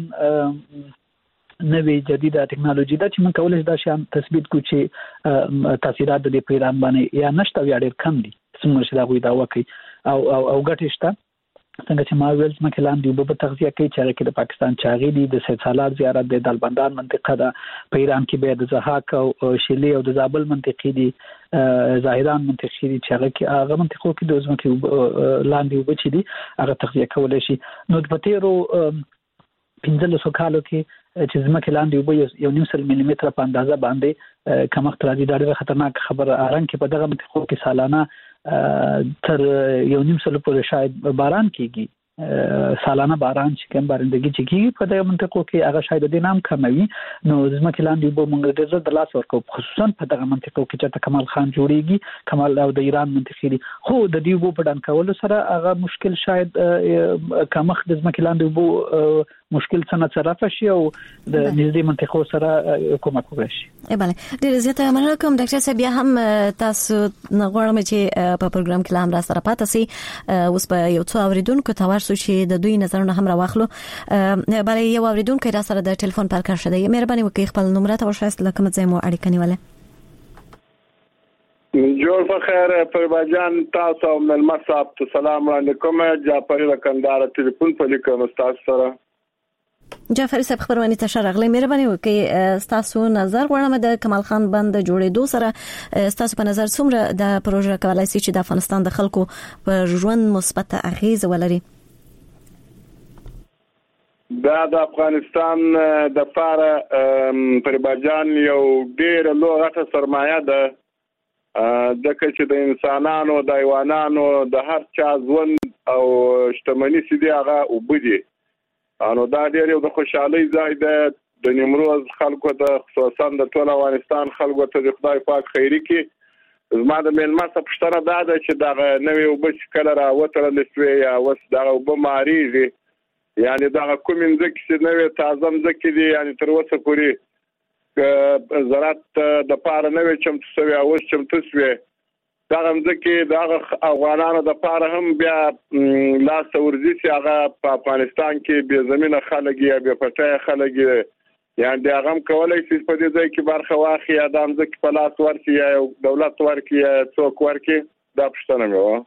نوې جديده ټکنالوژي دا چې موږ کولای شو دا شان تثبیت کو چې تاثیرات د پیران باندې یا نشته یا ډېر کم دي څنګه چې دا غوي دا وکي او او او ګټشته څنګه چې ما ویل چې مکه لاندې وبو تغذیه کوي چې کې د پاکستان چاغي دي د سید سالار زیارت د دالبندان منطقه ده، په ایران کې به د زهاک او شلی او د زابل منطقې دي، ظاهران منطقې دي چې هغه منطقو کې د ځمکې لاندې وبو چې دي هغه تغذیه کولای شي. نو په تیرو پنځلسو کالو کې چې ځمکې لاندې وبو یو نیم سل ملي متر په اندازه باندې کمښت راځي. دا ډېره خطرناک خبره اران کې په دغه منطقو کې سالانه تر یو نیم سل پورې شاید باران کیږي سالانه باران چې کوم بارندګي چې کیږي په دغه منطقو کې هغه شاید د نام کموي نو ځمکې لاندې به موږ د زړه د لاس ورکو خصوصا په دغه منطقو کې چې کمال خان جوړیږي کمال او د ایران منطقې دي خو د دې وو په ډان کول سره هغه مشکل شاید کمخ د ځمکې لاندې وو مشکل څنګه صرف شي او د نږدې منطقو سره کومک وکړي شي بله ډیر زیاته مننه کوم ډاکټر صاحب بیا هم تاسو غواړم چې په پروګرام کې لام را سره پاتې سي اوس په یو څو اوریدونکو تاسو چې د دوی نظرونه هم راوخلو بله یو اوریدونکو را سره د ټلیفون پر کار شته مهرباني وکړئ خپل نمبر ته ورشئ لکه مې زمو اړیکه نیولې جوړ په خیر پرباجان تاسو او ملما صاحب سلام علیکم جعفر لکندار ټلیفون په لیکم تاسو سره جعفر صاحب خبرونه ته راغلی مهرباني وکړئ تاسو نظر غواړم د کمال خان بند جوړېدو سره تاسو په نظر څومره د پروژه کولای شي چې د افغانستان د خلکو پر ژوند مثبت اغیز ولري دا د افغانستان د فار پرباجان یو ډیر لوړه سرمایه ده د کچې د انسانانو د حیوانانو د هر چا ژوند او شتمنۍ سیدي هغه وبدي انو دا ډیر یو د خوشحالي ځای ده د نیمروز خلکو ته خصوصا د ټول افغانستان خلکو ته د خدای پاک خیری کې زما د ملما څخه پښتنه دا ده چې دا نوې وبس کله را وتر لسوي یا وس دا وبماريږي یعنی دا کوم ځکه چې نوې تازه ځکه دي یعنی تر اوسه پورې زراعت د پاره نوې چمتو شوی او چمتو شوی دا هم ځکه دا افغانانو د پاره هم بیا لاس ورزي چې هغه په افغانستان کې به زمينه خلک یا به پټه خلک یعنی دا هم کولای شي په دې ځای کې برخه واخلي یا د ځکه په لاس ورکړي یا دولت ورکړي یا څوک ورکړي دا پښتنه مې و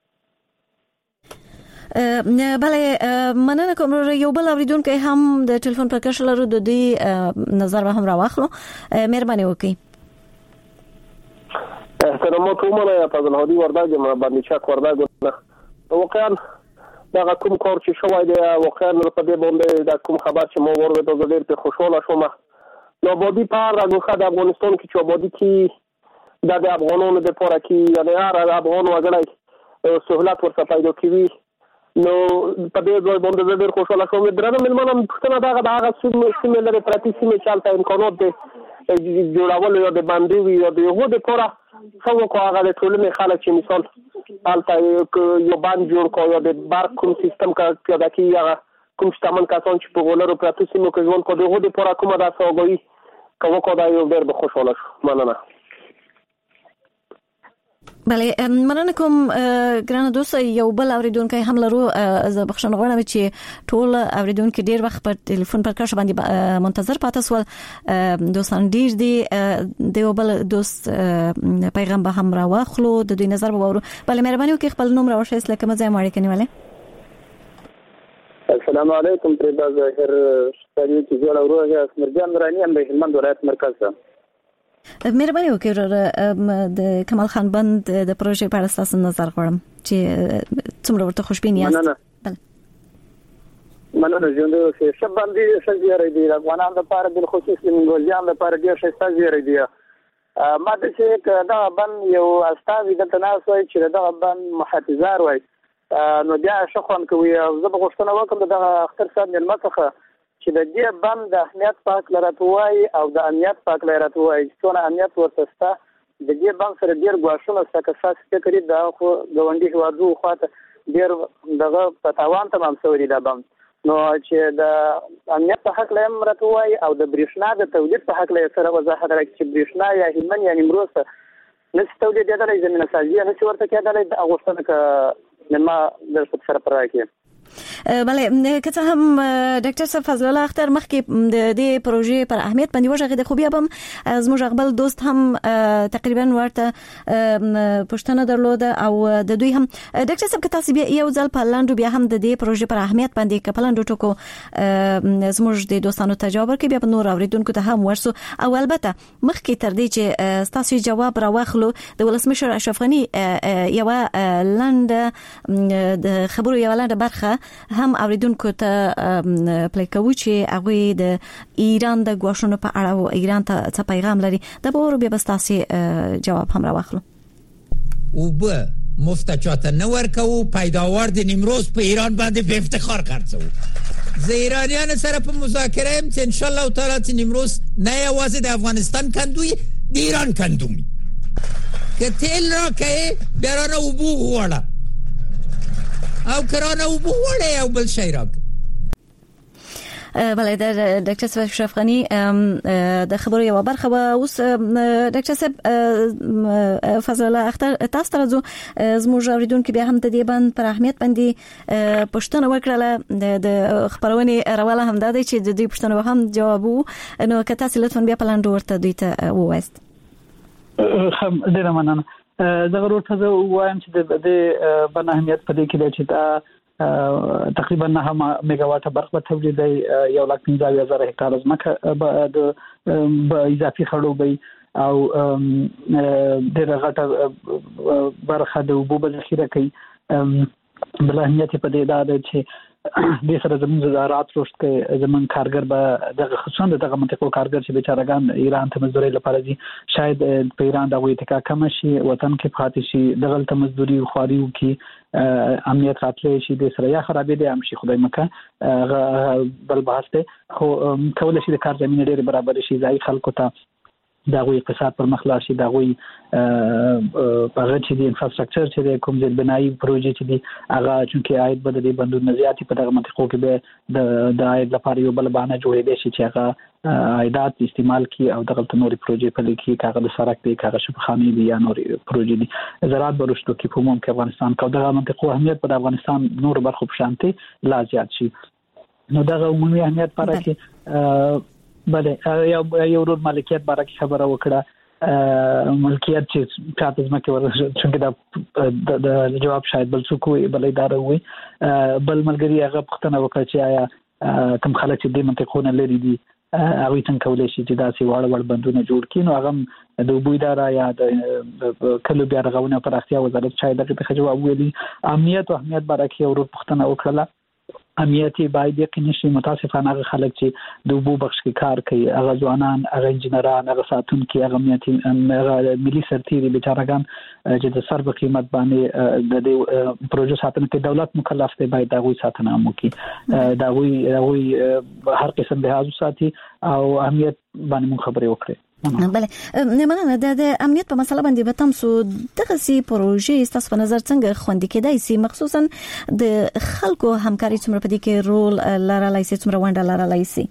بله مننه کوم یو بل اوریدونکو هم د ټلیفون پر کښ لرو د دې نظر به هم راوخلو مهرباني وکړئ احترامات ومنه یا فضل هادي ورداګ ما باندې چاک ورداګ واقعا دا کوم کار چې شوی دی واقعا په دې باندې دا کوم خبر چې مو ورته د ډېر په خوشاله شوم نو بودی پار راغله د افغانستان کې چې بودی کې د افغانانو د پوره کې یعنی هر افغان وګړي سہولت ورته پیدا کوي نو په دې ځای باندې ډېر خوشاله شوم درنه ملمنه پښتنه دا هغه سیمه لري پرتی سیمه چالتہ امکانات دي جوړول یا د باندې وي یا د یو د پوره څو کو هغه د ټولنې خلک چې مثال البته یو باندې جوړ کو یا د بار کوم سیستم کا پیدا کی یا کوم شتمن کسان چې په ولرو پرتی سیمه کې ژوند کو دغه د پوره کومه دا سوګوي کوم کو دا یو ډېر به خوشاله شو مننه بله مننه کوم ګرانه دوست یو بل اوریدونکو هم لرو زه بخښنه غواړم چې ټول اوریدونکو ډیر وخت په ټلیفون پر کار باندې منتظر پاتې سول دوستان ډیر دي د یو بل دوست پیغام به هم راوخلو د دوی نظر به وورو بله مهرباني وکړئ خپل نوم راوښیئ لکه مزه ماړی کنيواله السلام علیکم پردا ظاهر ستاسو چې جوړ اوروه اسمرجان درانی هم د هلمند ولایت مرکز ته مهرباني وکړئ د کمال خان بند د پروژې په اړه تاسو نظر غواړم چې څومره ورته خوشبین یاست مننه مننه ژوند چې شب باندې سجیره دي افغانان د پاره د خصوصي منګولیان د پاره ډیر ښه سجیره دي ما د چې دا بند یو استاوی د تناسوي چې دا بند محافظار وای نو بیا شخوان کوي زه به غوښتنه وکړم د اختر صاحب ملمتخه چې د دې بند د اهمیت پاک لراتوي او د امنیت پاک لراتوي څونه امنیت ورته ستا د دې بند سره ډیر غواښونه سکه ساس فکرې دا خو غونډي هوادو خواته ډیر دغه پتاوان تمام سوري دا بند نو چې د امنیت په حق لیم راتوي او د برېښنا د تولید په حق لیم سره وضاحت راکړي چې برېښنا یا هلمند یا نیمروز نس تولید کېدلای زمينه سازي نه چې ورته کېدلای د اغوستنه ک نما د سره پر راکې بله که څه هم ډاکټر صاحب فضل الله اختر مخکې د دې پروژې پر اهمیت باندې وژغې د خوبي هم زموږ خپل دوست هم تقریبا ورته پښتنه درلوده او د دوی هم ډاکټر صاحب که تاسو بیا یو ځل په لاندو بیا هم د دې پروژې پر اهمیت باندې کپلاندو ټکو زموږ د دوستانو تجربه کې بیا په نور اوریدونکو ته هم ورسو او البته مخکې تر دې چې تاسو جواب راوخلو د ولسمشر اشرف غنی یو لاند د خبرو یو لاند برخه هم اوریدونکو ته پلی کوي چې هغه د ایران د غواښونو په اړه او ایران ته څه پیغام لري د به ورو بیا بس تاسو جواب هم راوخلو او به مفت چاته نه ورکو، پیداوار د نیمروز په ایران باندې په افتخار خرڅو. زه ایرانیان سره په مذاکره يم چې ان شاء الله تعالی چې نیمروز نه یوازې د افغانستان کندوی، د ایران کندومی. که تیل را که بیارانه اوبو غواړه او کرانه اوبو غواړه او بل شی را که. بله در ډاکټر صاحب اشرف غنی د خبرو یو برخه به اوس ډاکټر صاحب فضل الله اختر تاسو ته راځو. زموږ اوریدونکو بیا هم د دې باندې پر اهمیت باندې پوښتنه وکړه. د خبرونه راواله هم د دې چې د دې پوښتنو هم جواب وو، نو که تاسو لطفا بیا پلان ورته دوی ته ووایست. هم ډیره مننه. زه غواړم چې وایم چې د باندې اهمیت پدې کې دی چې دا تقریبا نه میگا واټ برق تولید دی، یو لک پنځه هزار هکتار ځمکه د اضافي خړوبې او ډیره غټه برخه د اوبو ذخیره کوي. بل اهمیت په دې دا دی چې د سره زموږ زراعت رشد کې زموږ کارګر به دغه خصوصا دغه منطقو کارګر چې بیچارهګان ایران ته مزدوري لپاره دي، شاید په ایران دغه اتکا کم شي، وطن کې پاتې شي، دغه ته مزدوري او خواري وکي، امنیت راتلې شي، د سره یا خرابې دي هم شي، خدای مکه بل بحث دی. خو کول شي د کار زمينه ډېر برابر شي، ځای خلکو ته دغه اقتصاد پر مخ لاړ شي، دغه هغه چې د انفراستراکچر چې د کوم ځای بنایي پروژې چې دي هغه چې عاید بد دي بندونه زیاتې په دغه منطقو کې به د عاید لپاره یو بل بهانه جوړېدي شي چې هغه عایدات استعمال کی او دغه نوري پروژې په لکه کاغذ د سرک دی، کاغذ شفاخانه دي یا نوري پروژې دي. زراعت برشتو کې په عموم کې افغانستان کو دغه منطقو اهمیت په افغانستان نور برخو په شانتي لا زیات شي. نو دغه عمومي اهمیت لپاره کې بله یو یو ورور مالکیت باره کې خبره وکړه. ملکیت چې تاسو ځمکه ورڅخه د جواب شاید بل څوک وي، بل اداره وي، بل ملګری هغه پوښتنه وکړه چې آیا کوم خلک چې د منطقونو لري دي هغه څنګه کولای شي چې داسې واړه واړه بندونه جوړ کړي. نو هغه د اوبو اداره یا د کلو بیا رغونه پراختیا وزارت شاید دغه جواب ویلي. امنیت او اهمیت باره کې ورور پوښتنه وکړه. امنیتي باید یقیني شي. متاسفانه هغه خلک چې د اوبو بخش کې کار کوي، هغه ځوانان، هغه انجنیران، هغه ساتونکي، هغه امنیتي هغه ملي سرتیري بیچارهګان چې د سر په قیمت باندې د دې پروژې ساتنه کې دولت مکلف دی، باید دغه ساتنه هم وکړي، دغه دغه هر قسم به حاضر ساتي او اهمیت باندې مون خبرې وکړي. بله نه مننه. د امنیت په مسله باندې به تاسو دغه سي پروژې تاسو په نظر څنګه خوندې کېدای سي، مخصوصا د خلکو همکاري څومره په دې کې رول لرلای سي، څومره ونډه لرلای سي؟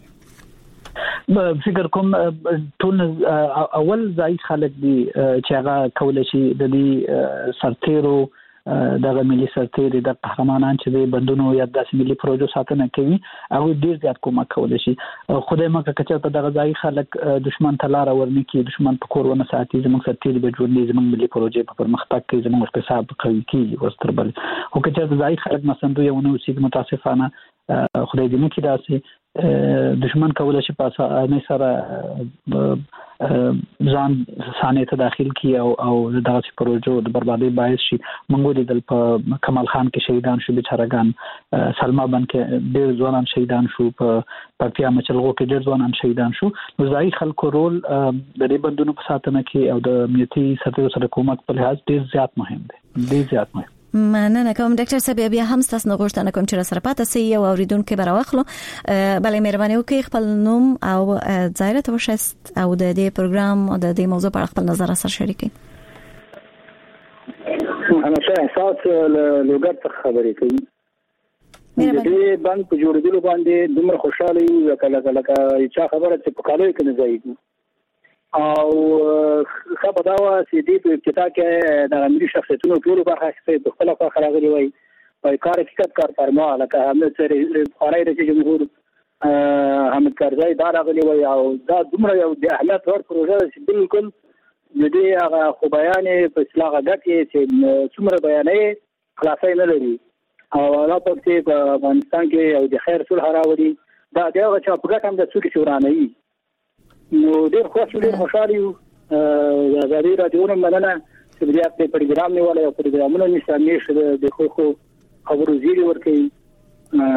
فکر کوم ټول اول ځای خلک دي چې هغه کولای شي د دې سرتیرو دغه ملي سرتیري د قهرمانان چې د بندونو یا د ملي پروژو ساتنه کوي هغه ډیر زیات کومک کولی شي. خدای مکه کچې ته دغه ځای خلک دشمن ته لار ورنکي، دشمن په کور ونه ساتي، زموږ سرتیري به جوړني، زموږ ملي پروژې په پرمختګ کې زموږ اقتصاد قوي کیږي وستربل. خو کچې ته ځای خلک مسندو یو نو سي متاسفانه خدای دې نه کړي داسې دشمن کولای شي په اسانه سره ځان سانه ته داخل کی او او دغه پروژو د بربادي باعث شي. منګوري د کمال خان کې شهیدان شو بیچارهګان، سلما بن کې ډېر ځوانان شهیدان شو، په پکتیا مچلغو کې ډېر ځوانان شهیدان شو. نو ځای خلکو رول د دې بندونو په ساتنه کې او د امنیتي سرتیرو سره کومک په لحاظ ډېر زیات مهم دی، ډېر زیات مهم. مننه کوم ډاکټر صاحب. بیا هم تاسو غوښتنه کوم چې سره پاتې سي او اوریدونکو به راوخلو. بلې مهرباني وکړئ خپل نوم او ځای راته وښایست او د دې پروګرام او د دې موضوع په اړه خپل نظر سره شریک کړئ. انا څه احساس لوګر څخه خبرې کوي. د دې باندې په جوړېدلو باندې دومره خوشاله یو کله کله چې خبره چې په کالو کې نه ځایږي او خبر دا و چې دې په ابتدا کې د امنیتي شخصیتونو ټول برخه کې په خپل خوا خراغلي وای په کار کې کار فرما لکه هم سره خارای رئیس جمهور حامد کرزی دا راغلي وای او دا دومره یو د اهمیت ور پروژه چې بالکل د دې هغه خو بیان په اصلاح غټي چې څومره بیانې خلاصې نه لري او لا پکې په افغانستان کې او د خیر صلح راوړي دا دغه چې په ګټه هم د څوک شورانه وي. نو ډېر خوښ ډېر خوشاله یو. د ازادي راډیو مننه چې بیا په پروګرام نیولای او پروګرامونه نشامې د خو خو خبرو زیری ورکړي.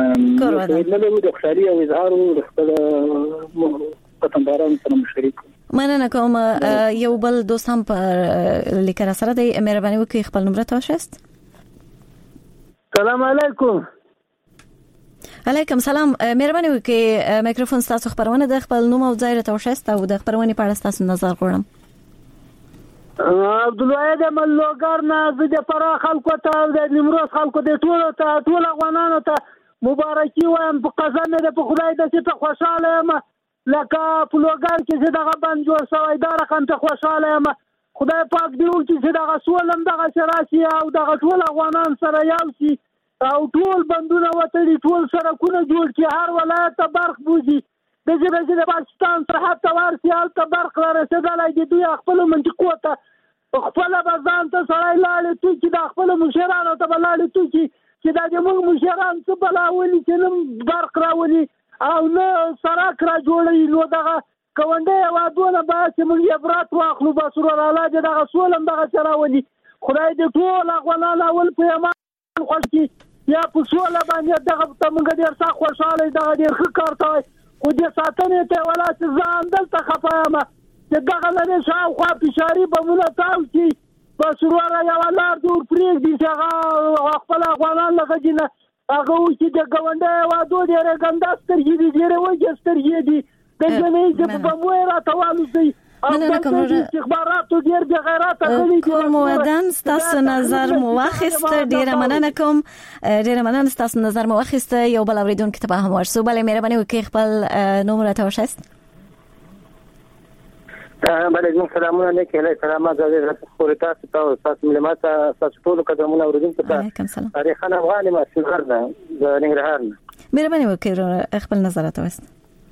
نو نو د خوشالي او اظهار او خپل وطندارانو سره مشارکت. مننه کوم. یو بل دوست هم په لیکره سره دی، مهرباني وکړئ خپل نمبر تاسو. سلام علیکم. علیکم سلام. مهرباني وکړئ میکروفون تاسو خبرونه د خپل نوم او ځای ته وښایست او د خبرونې په اړه تاسو نظر غواړم. عبدالواحد ملوګر نه زه د فراه خلکو ته د نیمروز خلکو د ټول ته ټول افغانانو ته مبارکي وایم په قسم مې په خدای د چې ته خوشاله یم لکه په لوګر کې چې دغه بند جوړ شوی دا رقم ته خوشاله یم. خدای پاک دې وکړي چې دغه سولم دغه راشي او دغه ټول افغانان سره یو شي او ټول بندونه وتړي، ټول سړکونه جوړ کړي، هر ولایت ته برق بوځي. د ژبې چې د پاکستان سرحد ته ورسي هلته برق را رسېدلی دي، دوی خپلو منطقو ته خپله به ځان ته سړی لاړې توکي، د خپلو مشرانو ته به لاړې توکي چې دا زموږ مشران څه بلا ولي چې نه برق راولي او نه سړک را جوړوي. نو دغه ګاونډي هېوادونه باید چې موږ عبرت واخلو. بس ورور الله دې دغه سوله هم دغسې راولي. خدای دې ټول افغانان اول په ایمان خوښ کړي یا په سوله باندې دغه ته موږ ډېر سخت خوشحاله یو، دغه ډېر ښه کار کوی. خو دې ساتنې ته ولا چې زه همدلته خفه یم چې دغه لرې شاوخوا فشاري بمونه تاو شي. بس وروره یوه لار دې ور پرېږدي چې هغه خپل افغانان له غږي نه هغه وکړي. د ګاونډي هېوادو ډېرې ګنده سترګې دي، ډېرې وږې سترګې دي، د جنۍ چې په بمو یې راته والوځي او دلته استخباراتو ډېر بې غیرته کړي دي. کور مو ودان، ستاسو نظر مو واخیست. ډېره مننه کوم، ډېره مننه ستاسو نظر مو واخیست. یو بل اورېدونکي ته به هم ورسو. بلې مهرباني وکړئ خپل نوم راته وښایست. بله زموږ سلامونه نیک هیلې سلامات زه خورې تاسو ته او ستاسو ملمات ته ستاسو ټولو قدمونه اورېدونکو ته. علیکم سلام. ریحان افغان یم شنغر نه د ننګرهار نه. مهرباني وکړئ خپل نظر راته ووایست.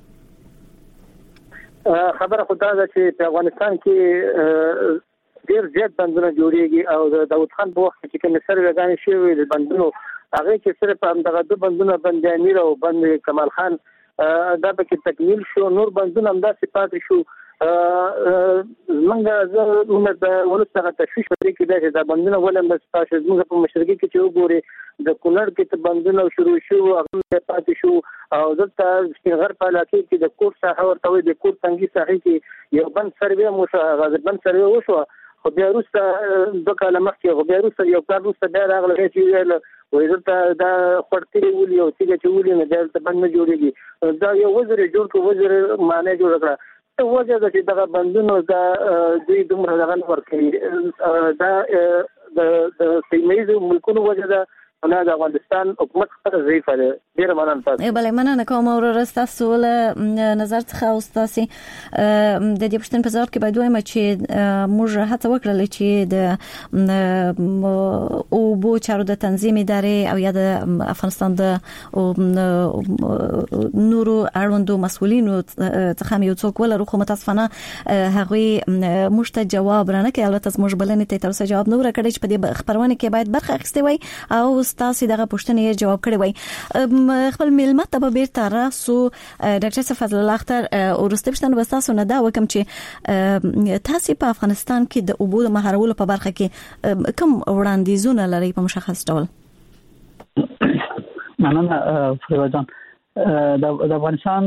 خبره خو دا ده چې په افغانستان کې ډېر زیات بندونه جوړېږي او د داود خان په وخت کې کومې سروېګانې شوې د بندونو هغې کې صرف همدغه دوه بندونه بند امیر او بند کمال خان دا پکې تکمیل شو، نور بندونه همداسې پاتې شو. زمونږ زه موږ د ولس څخه تشویش په دې کې دی چې دا بندونه ولې همداسې پاتې شو. زموږ په مشرقي کې چې وګورې د کونړ کې ته بندونه شروع شو هغه پاتې شو او دلته شنغر په علاقې کې د کوټ ساحه ورته وایي، د کوټ تنګي ساحې کې یو بند سروې هم وشوه، هغه بند سروې وشوه خو بیا وروسته دوه کاله مخکې خو بیا وروسته یو کال وروسته بیا راغله چې ویل وایي دلته دا خوړتلې ولي او تیږه چې ولي نه بیا دلته بند نه جوړېږي. دا یو وزر یې جوړ کړو، وزر معنی جوړه کړه. وجه ده چې دغه بندونو دا دوی دومره دغه نه ورکوي، دا د سیمه ییزو ملکونو وجه ده نه د افغانستان حکومت خپله ضعیفه ده. ډېره مننه تاسو. بلې مننه کوم وروره ستاسو له نظر څخه او ستاسې د دې پوښتنې په ځواب کې باید ووایم چې موږ هڅه وکړله چې د اوبو چارو د تنظیم ادارې او یا د افغانستان د نورو اړوندو مسؤلینو څخه هم یو څوک ولرو، خو متاسفانه هغوی موږ ته جواب رانه کوي. البته زموږ بلنې ته تر اوسه جواب نه ورکړی چې په دې خپرونه کې باید برخه اخیستې وای او تاسو دغه پوښتنې جواب کړی وای. خپل ملمت ته به بیرته راسو. ډاکټر صفات الله اختر ورسته پوښتنه به تاسو نه دا وکم چې تاسو په افغانستان کې د اوبو د مهارولو په برخه کې کوم وړاندیزونه لري په مشخص ډول؟ مننه فریبا جان. د افغانستان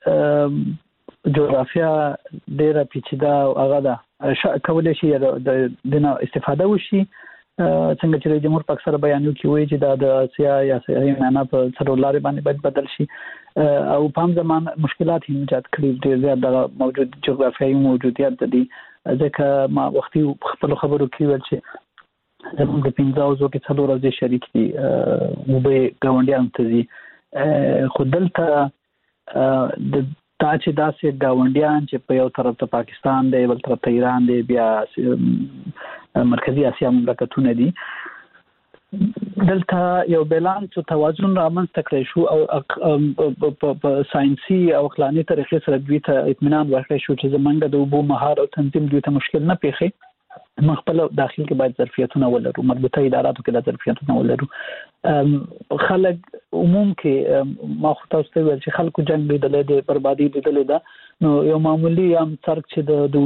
جغرافیا ډیره پیچیده او هغه ده کولای شي د دنه استفاده وشي. څنګه چې جمهور په اکثر بیانو کې وایي چې د اسیا یا صحیح معنا په څلورلارې باندې باید بدل شي او په هم زمان مشکلات هم ایجاد کړي. ډېر زیات د موجود جغرافیایي موجودیت د دې ځکه ما وختي خپل خبرو کې ویل چې زموږ د پنځه اوزو کې څلور اوزې شریک دي او به ګاونډیان ته ځي، خو دلته د دا چې داسې ګاونډیان چې په یو طرف ته پاکستان دی، بل طرف ته ایران دی، بیا مرکزی اسیا مملکتونه دي، دلته یو بیلانس او توازن رامنځته کړی شو او په ساينسي او عقلاني طریقې سره دوی ته اطمینان ورکړی شو چې زمونږ د اوبو مهار او تنظیم دوی ته مشکل نه پیښي. موږ خپل داخل کې باید ظرفیتونه ولرو، مربوطه اداراتو کې د ظرفیتونه ولرو. خلک عموم کې ما خو تاسو ته ویل چې خلکو جنگ لیدلې ده، بربادي لیدلې ده، نو یو معمولی هم څرک چې د